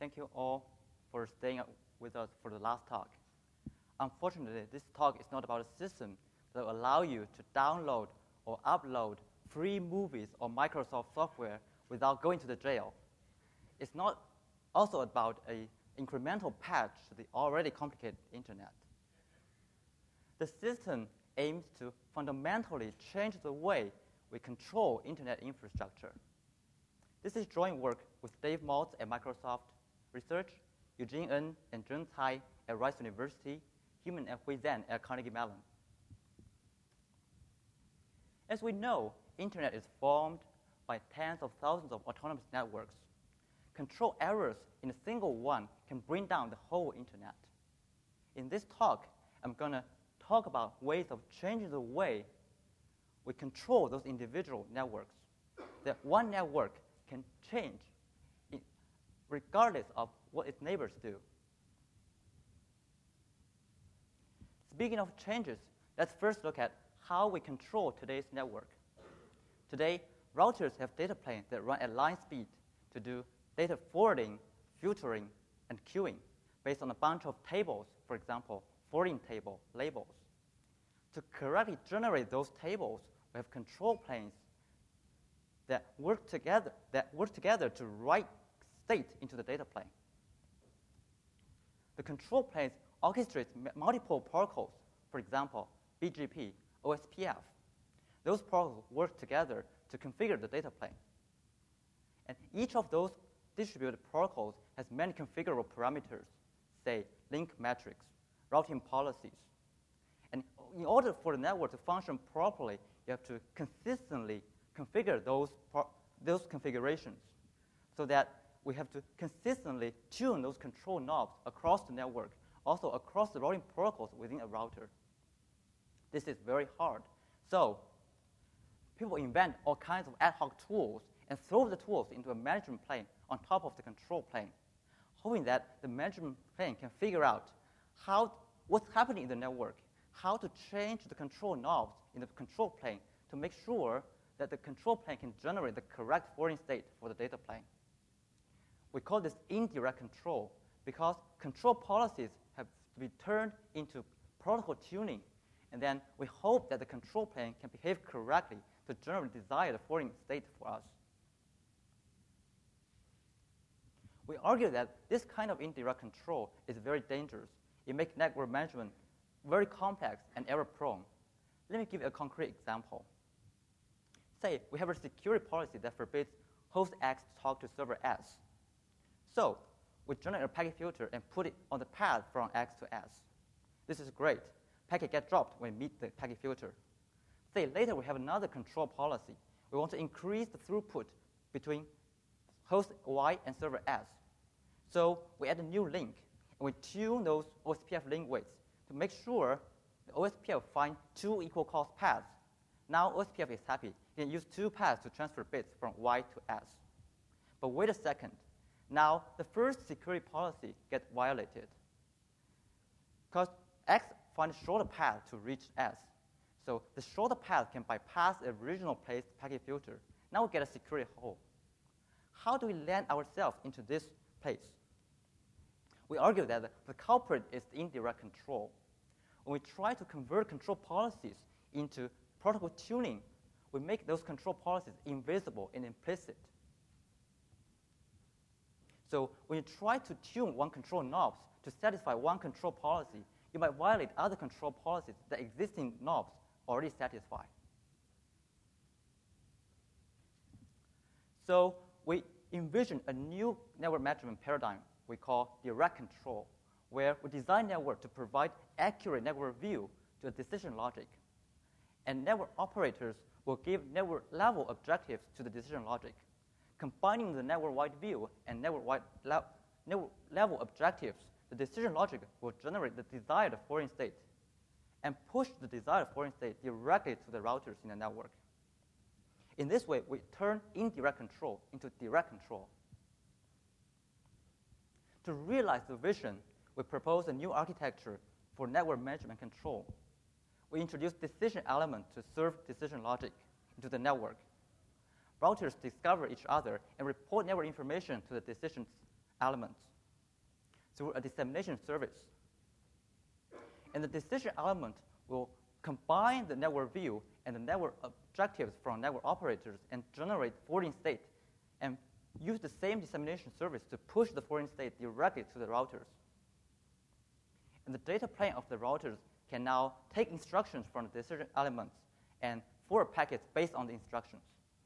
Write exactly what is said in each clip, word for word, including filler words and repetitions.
Thank you all for staying with us for the last talk. Unfortunately, this talk is not about a system that will allow you to download or upload free movies or Microsoft software without going to the jail. It's not also about an incremental patch to the already complicated internet. The system aims to fundamentally change the way we control internet infrastructure. This is joint work with Dave Maltz at Microsoft Research, Eugene Ng and Zheng Cai at Rice University, Human and Hui Zan at Carnegie Mellon. As we know, internet is formed by tens of thousands of autonomous networks. Control errors in a single one can bring down the whole internet. In this talk, I'm going to talk about ways of changing the way we control those individual networks. That one network can change regardless of what its neighbors do. Speaking of changes, let's first look at how we control today's network. Today, routers have data planes that run at line speed to do data forwarding, filtering, and queuing based on a bunch of tables, for example, forwarding table labels. To correctly generate those tables, we have control planes that work together, that work together to write state into the data plane. The control planes orchestrate multiple protocols, for example, B G P, O S P F. Those protocols work together to configure the data plane. And each of those distributed protocols has many configurable parameters, say link metrics, routing policies. And in order for the network to function properly, you have to consistently configure those, those configurations so that we have to consistently tune those control knobs across the network, also across the routing protocols within a router. This is very hard. So people invent all kinds of ad hoc tools and throw the tools into a management plane on top of the control plane, hoping that the management plane can figure out how, what's happening in the network, how to change the control knobs in the control plane to make sure that the control plane can generate the correct forwarding state for the data plane. We call this indirect control because control policies have to be turned into protocol tuning, and then we hope that the control plane can behave correctly to generate the desired forwarding state for us. We argue that this kind of indirect control is very dangerous. It makes network management very complex and error-prone. Let me give you a concrete example. Say we have a security policy that forbids host X to talk to server S. So we generate a packet filter and put it on the path from X to S. This is great. Packet gets dropped when we meet the packet filter. Say later we have another control policy. We want to increase the throughput between host Y and server S. So we add a new link, and we tune those O S P F link weights to make sure the O S P F finds two equal cost paths. Now O S P F is happy. It can use two paths to transfer bits from Y to S. But wait a second. Now the first security policy gets violated because X finds a shorter path to reach S. So the shorter path can bypass the original placed packet filter. Now we get a security hole. How do we land ourselves into this place? We argue that the culprit is indirect control. When we try to convert control policies into protocol tuning, we make those control policies invisible and implicit. So when you try to tune one control knobs to satisfy one control policy, you might violate other control policies that existing knobs already satisfy. So we envision a new network management paradigm we call direct control, where we design network to provide accurate network view to a decision logic. And network operators will give network-level objectives to the decision logic. Combining the network-wide view and network-wide le- network-level objectives, the decision logic will generate the desired forwarding state and push the desired forwarding state directly to the routers in the network. In this way, we turn indirect control into direct control. To realize the vision, we propose a new architecture for network management control. We introduce decision elements to serve decision logic into the network. Routers discover each other and report network information to the decision elements. through a dissemination service. And the decision element will combine the network view and the network objectives from network operators and generate foreign state and use the same dissemination service to push the foreign state directly to the routers. And the data plane of the routers can now take instructions from the decision elements and forward packets based on the instructions.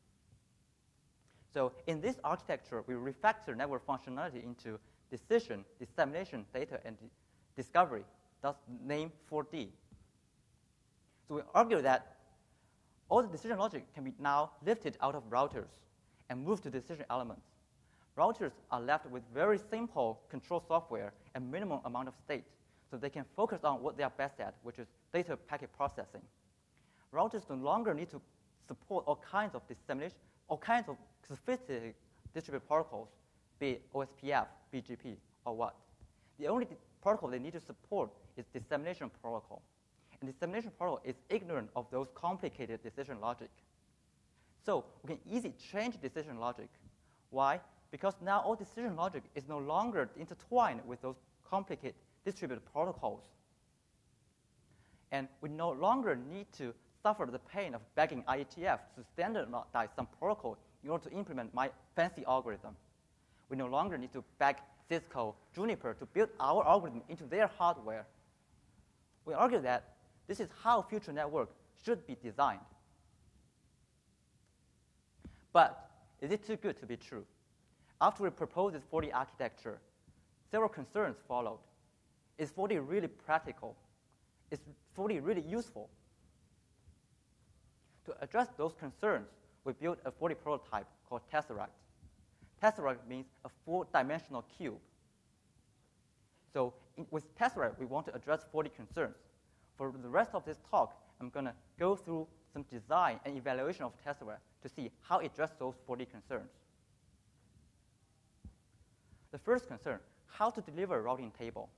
So in this architecture, we refactor network functionality into decision, dissemination, data, and discovery, thus name four D. So we argue that all the decision logic can be now lifted out of routers and moved to decision elements. Routers are left with very simple control software and minimum amount of state, so they can focus on what they are best at, which is data packet processing. Routers no longer need to support all kinds of dissemination, all kinds of sophisticated distributed protocols, be it O S P F, B G P, or what. The only protocol they need to support is dissemination protocol. And dissemination protocol is ignorant of those complicated decision logic. So we can easily change decision logic. Why? Because now all decision logic is no longer intertwined with those complicated distributed protocols. And we no longer need to suffer the pain of begging I E T F to standardize some protocol in order to implement my fancy algorithm. We no longer need to beg Cisco, Juniper to build our algorithm into their hardware. We argue that this is how future network should be designed. But is it too good to be true? After we proposed this four D architecture, several concerns followed. Is four D really practical? Is four D really useful? To address those concerns, we built a four D prototype called Tesseract. Tesseract means a four-dimensional cube. So in, with Tesseract, we want to address four D concerns. For the rest of this talk, I'm going to go through some design and evaluation of Tesseract to see how it addresses those four D concerns. The first concern, how to deliver a routing table.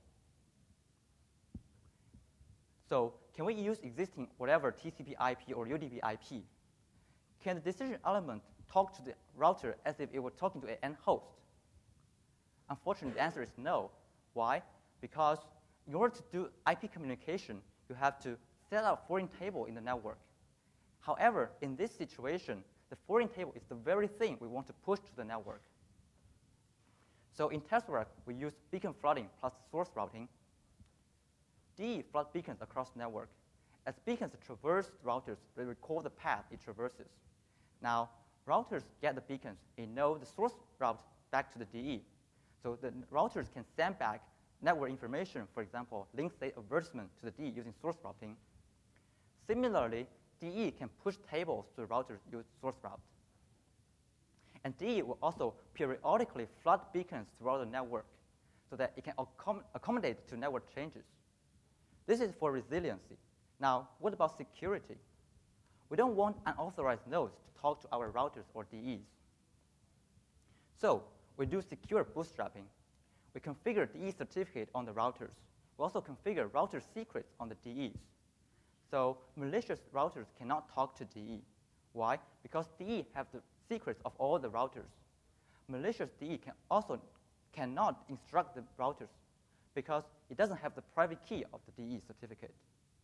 So can we use existing whatever T C P I P or U D P I P? Can the decision element talk to the router as if it were talking to an end host? Unfortunately, the answer is no. Why? Because in order to do I P communication, you have to set up a foreign table in the network. However, in this situation, the foreign table is the very thing we want to push to the network. So in Tesseract, we use beacon flooding plus source routing. D E flood beacons across the network. As beacons traverse routers, they record the path it traverses. Now, routers get the beacons and know the source route back to the D E. So the routers can send back network information, for example, link state advertisement to the D E using source routing. Similarly, D E can push tables to the routers using source route. And D E will also periodically flood beacons throughout the network so that it can accom accommodate to network changes. This is for resiliency. Now, what about security? We don't want unauthorized nodes to talk to our routers or D Es. So we do secure bootstrapping. We configure D E certificate on the routers. We also configure router secrets on the D Es. So malicious routers cannot talk to D E. Why? Because D E have the secrets of all the routers. Malicious D E can also cannot instruct the routers because it doesn't have the private key of the D E certificate.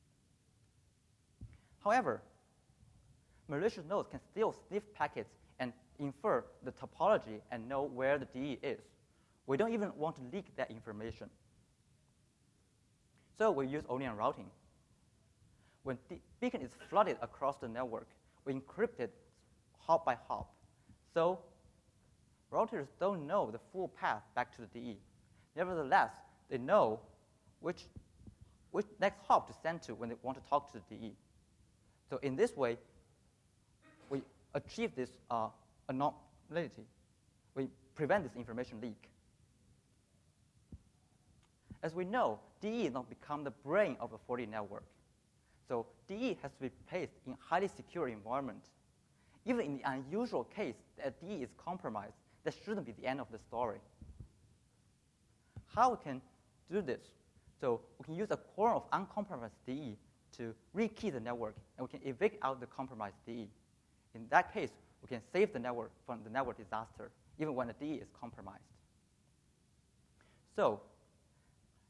However, malicious nodes can still sniff packets and infer the topology and know where the D E is. We don't even want to leak that information. So we use onion routing. When the beacon is flooded across the network, we encrypt it hop by hop. So routers don't know the full path back to the D E. Nevertheless, they know which, which next hop to send to when they want to talk to the D E. So in this way, we achieve this uh, anomaly. We prevent this information leak. As we know, D E has not become the brain of a four D network. So D E has to be placed in a highly secure environment. Even in the unusual case that D E is compromised, that shouldn't be the end of the story. How we can do this? So we can use a core of uncompromised D E to rekey the network, and we can evict out the compromised D E. In that case, we can save the network from the network disaster, even when the D E is compromised. So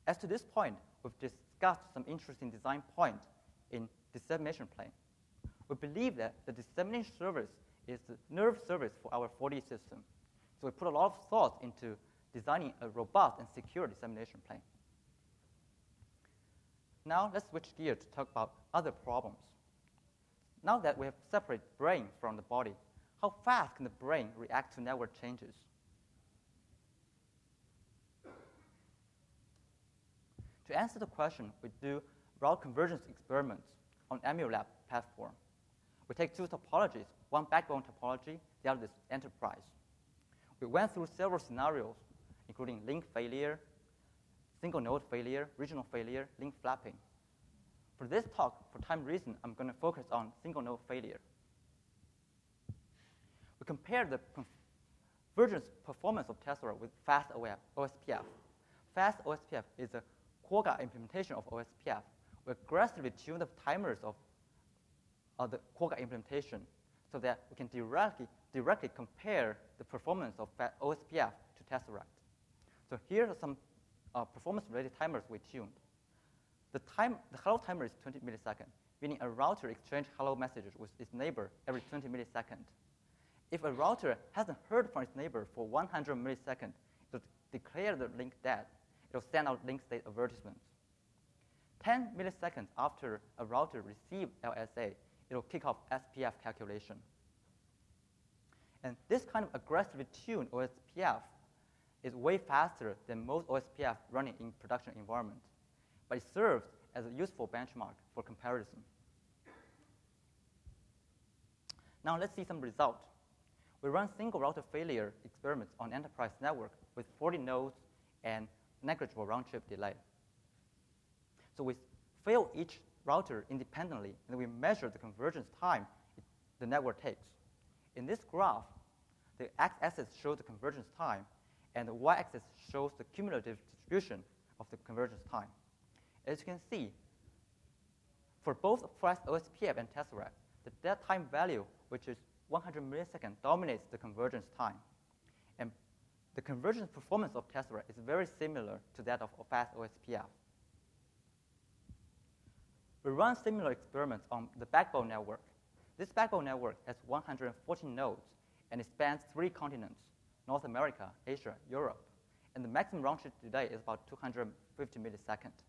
As to this point, we've discussed some interesting design points in dissemination plane. We believe that the dissemination service is the nerve service for our four D system. So we put a lot of thought into designing a robust and secure dissemination plane. Now let's switch gears to talk about other problems. Now that we have separated brain from the body, how fast can the brain react to network changes? To answer the question, we do route convergence experiments on Emulab platform. We take two topologies, one backbone topology, the other is enterprise. We went through several scenarios, including link failure, single node failure, regional failure, link flapping. For this talk, for time reason, I'm going to focus on single node failure. We compared the convergence performance of Tessera with fast O S P F. Fast O S P F is a Quagga implementation of O S P F. We aggressively tune the timers of uh, the Quagga implementation so that we can directly, directly compare the performance of O S P F to Tesseract. So here are some uh, performance-related timers we tuned. The, time, the hello timer is twenty milliseconds, meaning a router exchanges hello messages with its neighbor every twenty milliseconds. If a router hasn't heard from its neighbor for one hundred milliseconds, it will declare the link dead. It will send out link state advertisements. ten milliseconds after a router receives L S A, it will kick off S P F calculation. And this kind of aggressively tuned O S P F is way faster than most O S P F running in production environment, but it serves as a useful benchmark for comparison. Now let's see some results. We run single router failure experiments on enterprise network with forty nodes and negligible round-trip delay. So we fail each router independently, and we measure the convergence time it, the network takes. In this graph, the x-axis shows the convergence time, and the y-axis shows the cumulative distribution of the convergence time. As you can see, for both fast O S P F and Tesseract, the dead time value, which is one hundred milliseconds, dominates the convergence time. And the convergence performance of Tesseract is very similar to that of fast O S P F. We run similar experiments on the backbone network. This backbone network has one hundred fourteen nodes, and it spans three continents, North America, Asia, Europe. And the maximum round-trip delay is about two hundred fifty milliseconds.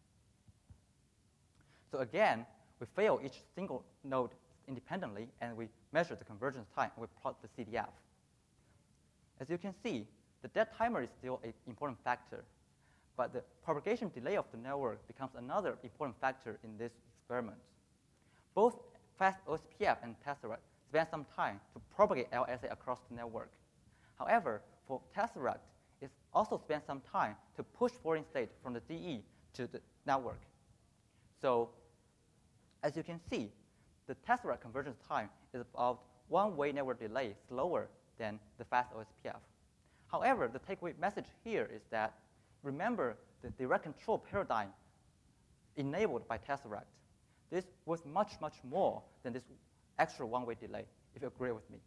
So again, we fail each single node independently, and we measure the convergence time, and we plot the C D F. As you can see, the dead timer is still an important factor, but the propagation delay of the network becomes another important factor in this experiment. Both fast O S P F and Tesseract spend some time to propagate L S A across the network. However, for Tesseract, it also spends some time to push foreign state from the D E to the network. So, as you can see, the Tesseract convergence time is about one-way network delay slower than the fast O S P F. However, the takeaway message here is that remember the direct control paradigm enabled by Tesseract. This was much, much more than this extra one-way delay, if you agree with me.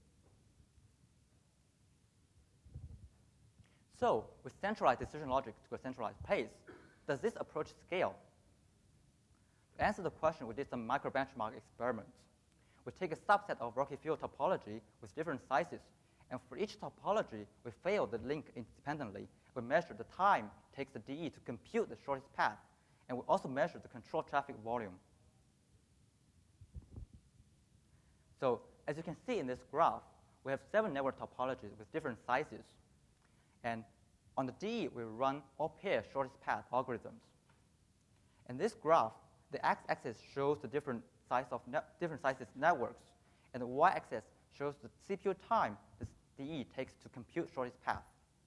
So, with centralized decision logic to a centralized pace, does this approach scale? To answer the question, we did some micro-benchmark experiments. We take a subset of rocky field topology with different sizes, and for each topology, we fail the link independently. We measure the time it takes the D E to compute the shortest path, and we also measure the control traffic volume. So as you can see in this graph, we have seven network topologies with different sizes. And on the D E, we run all-pair shortest path algorithms. In this graph, the x-axis shows the different size of different sizes networks, and the y-axis shows the C P U time the D E takes to compute shortest path.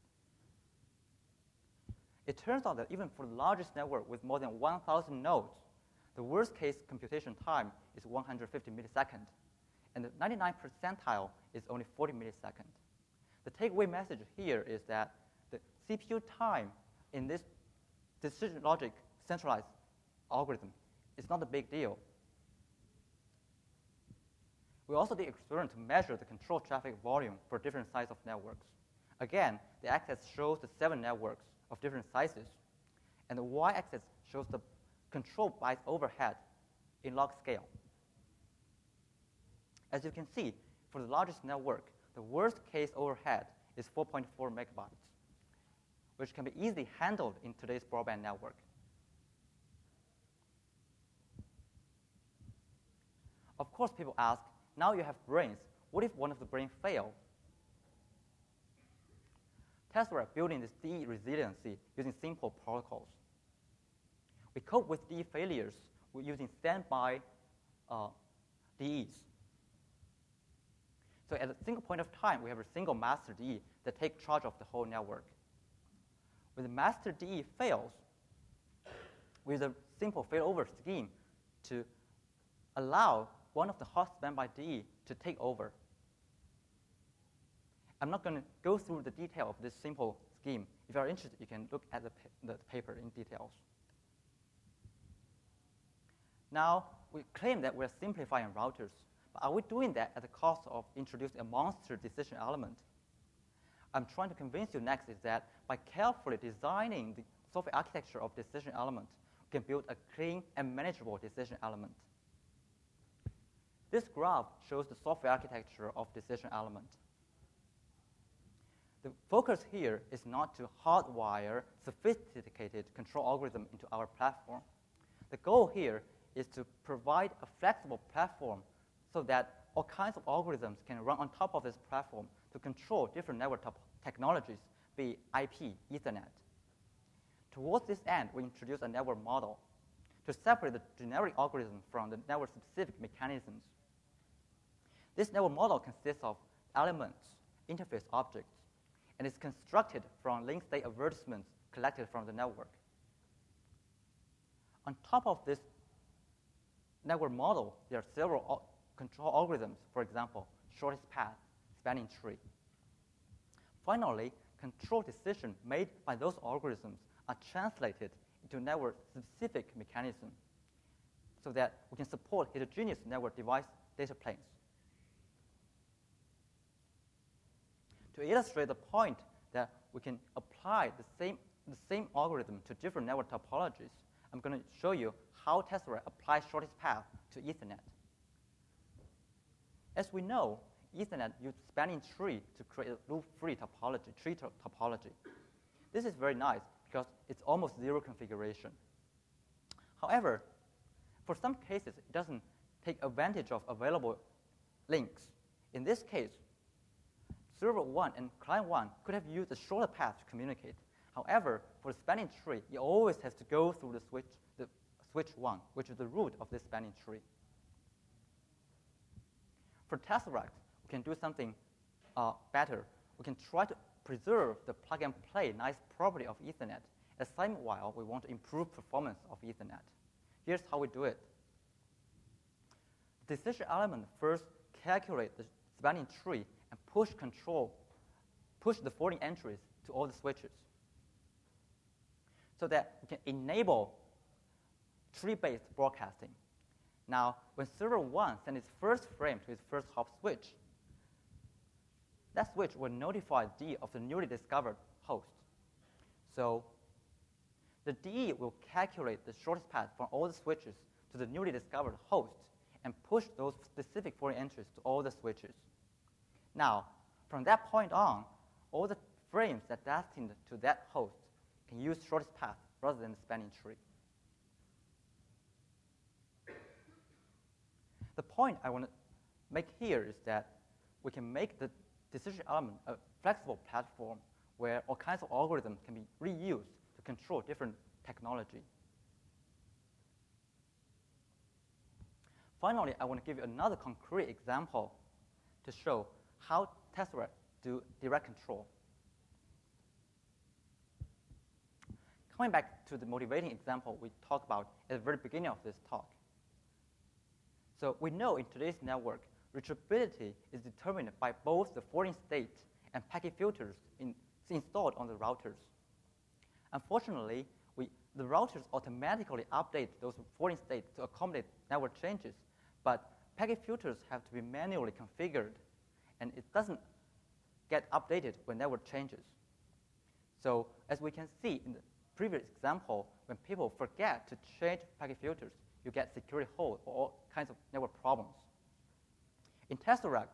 It turns out that even for the largest network with more than one thousand nodes, the worst-case computation time is one hundred fifty milliseconds, and the ninety-ninth percentile is only forty milliseconds. The takeaway message here is that the C P U time in this decision logic centralized algorithm is not a big deal. We also did experiment to measure the control traffic volume for different sizes of networks. Again, the x-axis shows the seven networks of different sizes. And the y-axis shows the control bytes overhead in log scale. As you can see, for the largest network, the worst case overhead is four point four megabytes, which can be easily handled in today's broadband network. Of course, people ask, now you have brains, what if one of the brains fails? Tesseract building this D E resiliency using simple protocols. We cope with D E failures using standby uh, D Es. So at a single point of time, we have a single master D E that takes charge of the whole network. When the master D E fails, with a simple failover scheme to allow one of the hot standby D E to take over. I'm not going to go through the detail of this simple scheme. If you're interested, you can look at the, pa the paper in details. Now, we claim that we're simplifying routers, but are we doing that at the cost of introducing a monster decision element? I'm trying to convince you next is that by carefully designing the software architecture of decision element, we can build a clean and manageable decision element. This graph shows the software architecture of decision element. The focus here is not to hardwire sophisticated control algorithm into our platform. The goal here is to provide a flexible platform so that all kinds of algorithms can run on top of this platform to control different network technologies, be it I P, Ethernet. Towards this end, we introduce a network model to separate the generic algorithm from the network-specific mechanisms. This network model consists of elements, interface objects, and is constructed from link state advertisements collected from the network. On top of this network model, there are several al control algorithms, for example, shortest path, spanning tree. Finally, control decisions made by those algorithms are translated into network-specific mechanisms so that we can support heterogeneous network device data planes. To illustrate the point that we can apply the same, the same algorithm to different network topologies, I'm going to show you how Tesseract applies shortest path to Ethernet. As we know, Ethernet uses spanning tree to create a loop-free topology, tree to topology. This is very nice because it's almost zero configuration. However, for some cases, it doesn't take advantage of available links. In this case, server one and client one could have used a shorter path to communicate. However, for the spanning tree, it always has to go through the switch, the switch one, which is the root of this spanning tree. For Tesseract, we can do something uh, better. We can try to preserve the plug-and-play nice property of Ethernet. At the same while, we want to improve performance of Ethernet. Here's how we do it. The decision element first calculate the spanning tree and push control, push the forwarding entries to all the switches so that we can enable tree-based broadcasting. Now, when server one sends its first frame to its first hop switch, that switch will notify D of the newly discovered host. So the D will calculate the shortest path from all the switches to the newly discovered host and push those specific forwarding entries to all the switches. Now, from that point on, all the frames that are destined to that host can use shortest path rather than the spanning tree. The point I want to make here is that we can make the decision element a flexible platform where all kinds of algorithms can be reused to control different technology. Finally, I want to give you another concrete example to show how Tesseract do direct control. Coming back to the motivating example we talked about at the very beginning of this talk. So we know in today's network, reachability is determined by both the forwarding state and packet filters in, installed on the routers. Unfortunately, we, the routers automatically update those forwarding states to accommodate network changes, but packet filters have to be manually configured, and it doesn't get updated when network changes. So as we can see in the previous example, when people forget to change packet filters, you get security holes or all kinds of network problems. In Tesseract,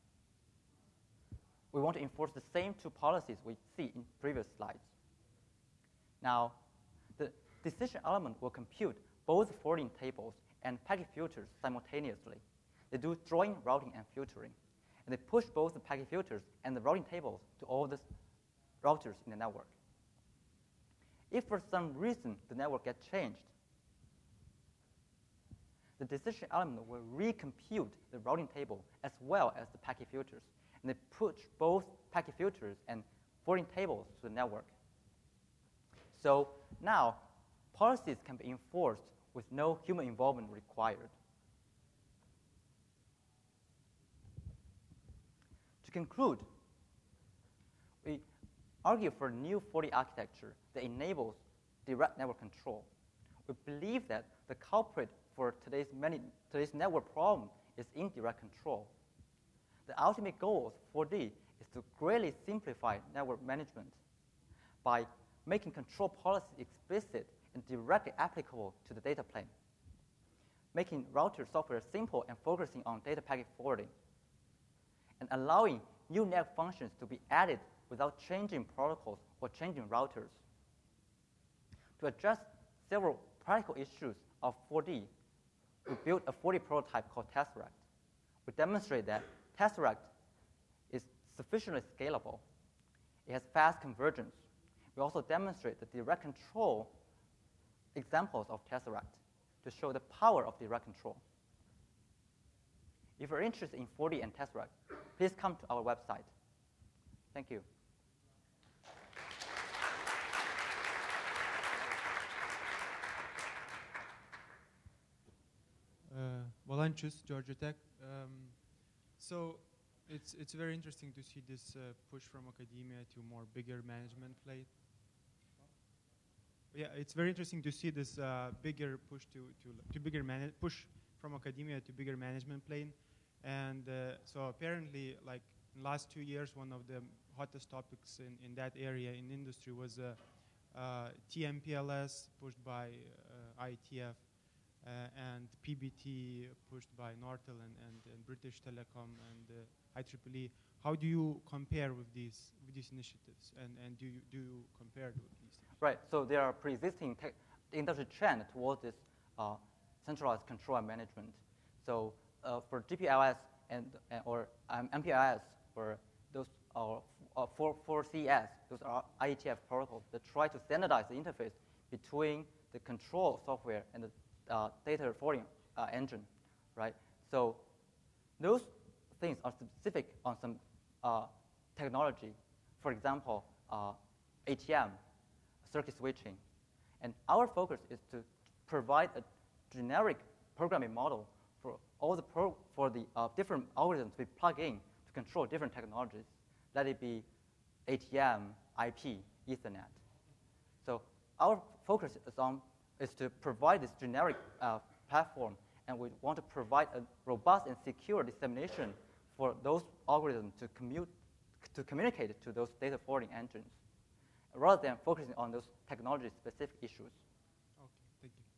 we want to enforce the same two policies we see in previous slides. Now, the decision element will compute both forwarding tables and packet filters simultaneously. They do drawing, routing, and filtering. And they push both the packet filters and the routing tables to all the routers in the network. If for some reason the network gets changed, the decision element will recompute the routing table as well as the packet filters. And they push both packet filters and forwarding tables to the network. So now, policies can be enforced with no human involvement required. To conclude, we argue for a new forty architecture that enables direct network control. We believe that the culprit for today's, many, today's network problem is indirect control. The ultimate goal of four D is to greatly simplify network management by making control policies explicit and directly applicable to the data plane, making router software simple and focusing on data packet forwarding, and allowing new network functions to be added without changing protocols or changing routers. To address several practical issues of four D, we built a four D prototype called Tesseract. We demonstrate that Tesseract is sufficiently scalable. It has fast convergence. We also demonstrate the direct control examples of Tesseract to show the power of direct control. If you're interested in four D and Tesseract, please come to our website. Thank you. Uh, Valančius, Georgia Tech. Um, so it's it's very interesting to see this uh, push from academia to more bigger management plate. Yeah, it's very interesting to see this uh, bigger push to to, to bigger man push from academia to bigger management plane, and uh, so apparently, like in the last two years, one of the hottest topics in in that area in industry was uh, uh, T M P L S pushed by uh, I E T F. Uh, and P B T pushed by Nortel and, and, and British Telecom and uh, I triple E. How do you compare with these with these initiatives, and, and do you do you compare with these? Right. So there are pre-existing industry trend towards this uh, centralized control and management. So uh, for G P L S and uh, or um, M P L S or those uh, uh, for for C E S, those are I E T F protocols that try to standardize the interface between the control software and the Uh, data forwarding uh, engine, right? So those things are specific on some uh, technology. For example, uh, A T M, circuit switching. And our focus is to provide a generic programming model for all the pro for the uh, different algorithms we plug in to control different technologies. Let it be A T M, I P, Ethernet. So our focus is on is to provide this generic uh, platform, and we want to provide a robust and secure dissemination for those algorithms to commute, to communicate to those data forwarding engines, rather than focusing on those technology-specific issues. Okay, thank you.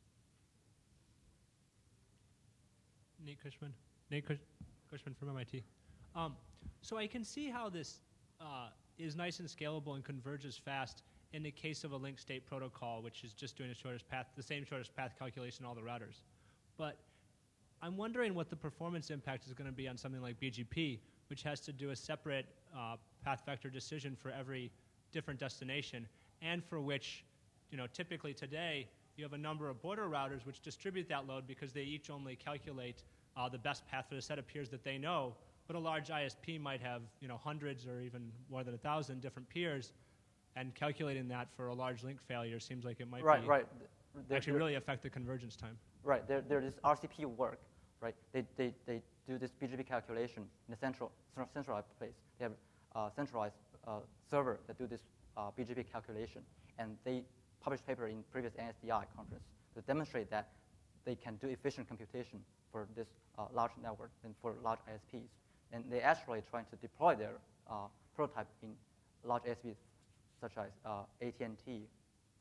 Nate Cushman, Nate Cush Cushman from M I T. Um, so I can see how this uh, is nice and scalable and converges fast in the case of a link state protocol, which is just doing the shortest path, the same shortest path calculation in all the routers. But I'm wondering what the performance impact is going to be on something like B G P, which has to do a separate uh, path vector decision for every different destination, and for which, you know, typically today you have a number of border routers which distribute that load because they each only calculate uh, the best path for the set of peers that they know. But a large I S P might have, you know, hundreds or even more than a thousand different peers. And calculating that for a large link failure seems like it might right, be right. There, actually there, really affect the convergence time. Right. There, there is R C P work. Right. They, they, they do this B G P calculation in a central centralized place. They have a centralized uh, server that do this uh, B G P calculation, and they published paper in previous N S D I conference to demonstrate that they can do efficient computation for this uh, large network and for large I S Ps. And they actually trying to deploy their uh, prototype in large I S Ps such as uh, A T and T,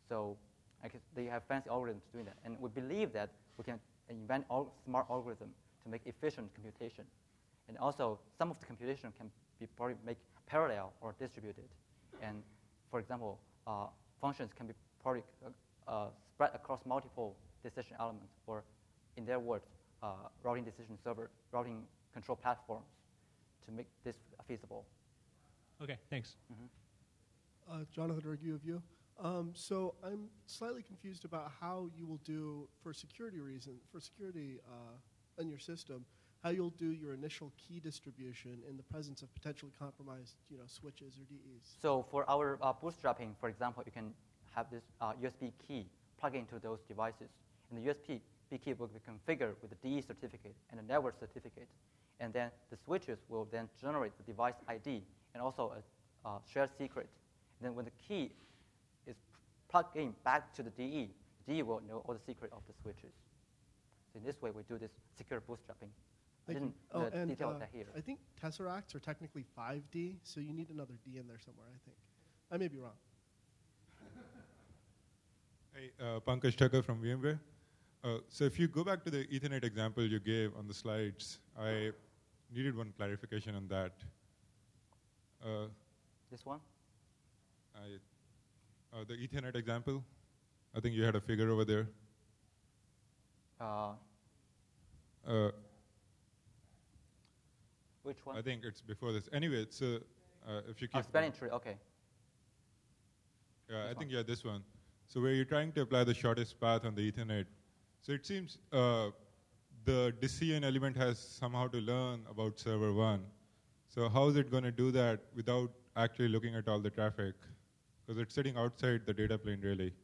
So I guess they have fancy algorithms doing that. And we believe that we can invent all smart algorithms to make efficient computation. And also, some of the computation can be probably make parallel or distributed. And for example, uh, functions can be probably uh, uh, spread across multiple decision elements, or in their words, uh, routing decision server, routing control platforms to make this feasible. Okay, thanks. Mm-hmm. Uh, Jonathan Raghu of you. Um, so I'm slightly confused about how you will do, for security reasons, for security uh, in your system, how you'll do your initial key distribution in the presence of potentially compromised, you know, switches or D Es. So for our uh, bootstrapping, for example, you can have this uh, U S B key plug into those devices. And the U S B key will be configured with the D E certificate and the network certificate. And then the switches will then generate the device I D and also a uh, shared secret. And then when the key is plugged in back to the D E, the D E will know all the secret of the switches. So in this way, we do this secure bootstrapping. Thank I didn't you. Oh, uh, and detail uh, that here. I think tesseracts are technically five D, so you need another D in there somewhere, I think. I may be wrong. Hey, uh, Pankaj Thakur from VMware. Uh, so if you go back to the Ethernet example you gave on the slides, I needed one clarification on that. Uh, This one? I, uh, the Ethernet example, I think you had a figure over there. Uh, Uh, which one? I think it's before this. Anyway, so uh, if you keep... Oh, spanning tree, okay. Yeah, This I think, one. yeah, this one. So where you're trying to apply the shortest path on the Ethernet. So it seems uh, the decision element has somehow to learn about server one. So how is it going to do that without actually looking at all the traffic? Because it's sitting outside the data plane, really.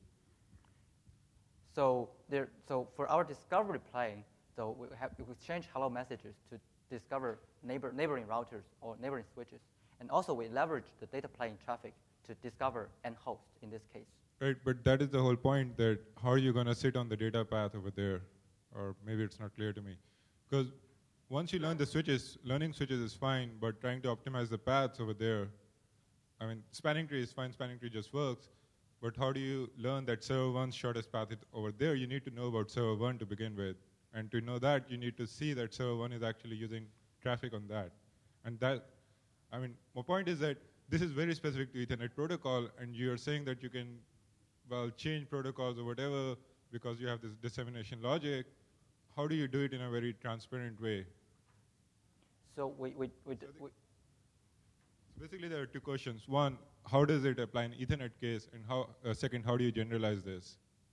So there, so for our discovery plane, so we have we exchange hello messages to discover neighbor, neighboring routers or neighboring switches, and also we leverage the data plane traffic to discover and host in this case. Right, but that is the whole point, that how are you going to sit on the data path over there? Or maybe it's not clear to me. Because once you learn the switches, learning switches is fine, but trying to optimize the paths over there, I mean, spanning tree is fine, spanning tree just works, but how do you learn that server one's shortest path is over there? You need to know about server one to begin with. And to know that, you need to see that server one is actually using traffic on that. And that, I mean, my point is that this is very specific to Ethernet protocol, and you're saying that you can, well, change protocols or whatever because you have this dissemination logic. How do you do it in a very transparent way? So we, we, we, So we So basically, there are two questions. One, how does it apply in Ethernet case? And how, uh, second, how do you generalize this?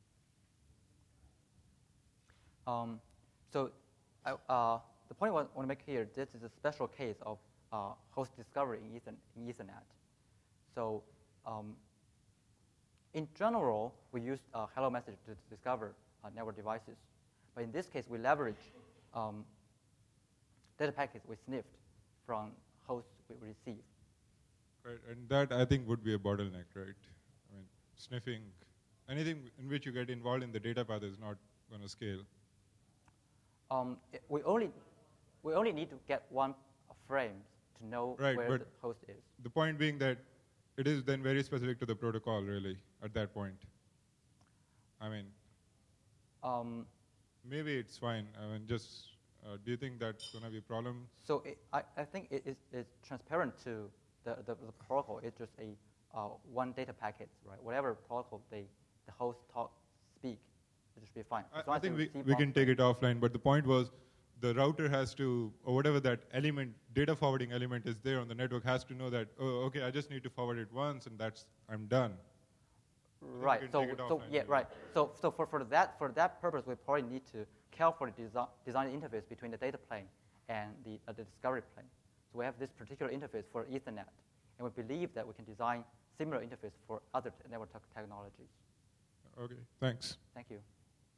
Um, so I, uh, the point I want to make here, this is a special case of uh, host discovery in, Ethernet, in Ethernet. So um, in general, we use uh, hello message to discover uh, network devices. But in this case, we leverage um, data packets we sniffed from hosts we receive. Right, and that, I think, would be a bottleneck, right? I mean, sniffing, anything in which you get involved in the data path is not going to scale. Um, it, we only we only need to get one frame to know Right, where but the host is. The point being that it is then very specific to the protocol, really, at that point. I mean, Um, maybe it's fine. I mean, just, uh, do you think that's going to be a problem? so it, I, I think it is it's transparent to the, the, the protocol. It's just a uh, one data packet, right? Whatever protocol they the host talk speak, it should be fine. I, As long I as they think we, receive we one can take frame. it offline, but the point was the router has to, or whatever that element, data forwarding element is there on the network, has to know that, oh, okay, I just need to forward it once, and that's, I'm done. Right. can So, take it so offline, yeah, really. right. So, so for, for that for that purpose, we probably need to carefully desi- design the interface between the data plane and the, uh, the discovery plane. So we have this particular interface for Ethernet, and we believe that we can design similar interface for other t- network tech technologies. Okay, thanks. Thank you.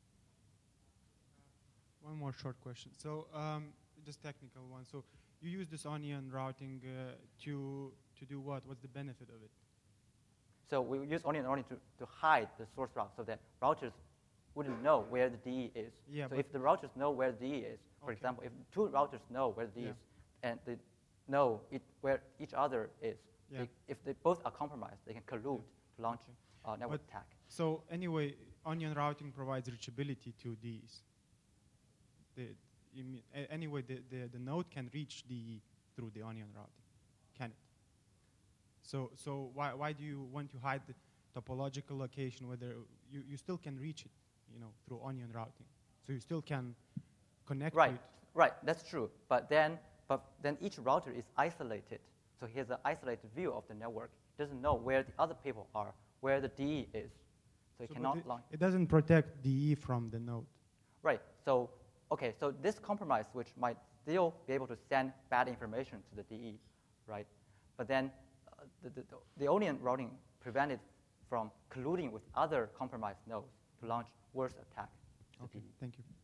One more short question. So um, just technical one. So you use this onion routing uh, to to do what? What's the benefit of it? So we use onion only to, to hide the source route so that routers wouldn't know where the D E is. Yeah, so but if the routers know where the D E is, for Okay. example, if two routers know where the D E Yeah. is and they know it, where each other is, Yeah. they, if they both are compromised, they can collude to launch Okay. uh, network But- attack. So anyway, onion routing provides reachability to D Es. The, you mean, a- anyway, the, the, the node can reach D E through the onion routing, can it? So, so why, why do you want to hide the topological location whether you, you still can reach it, you know, through onion routing? So you still can connect to Right, it. right, that's true. But then, but then each router is isolated. So he has an isolated view of the network. Doesn't know where the other people are, where the D E is. So he So but cannot it, launch. it doesn't protect D E from the node. Right. So okay. So this compromise switch might still be able to send bad information to the D E, right? But then uh, the, the, the onion routing prevented from colluding with other compromised nodes to launch worse attack to the Okay, D E. thank you.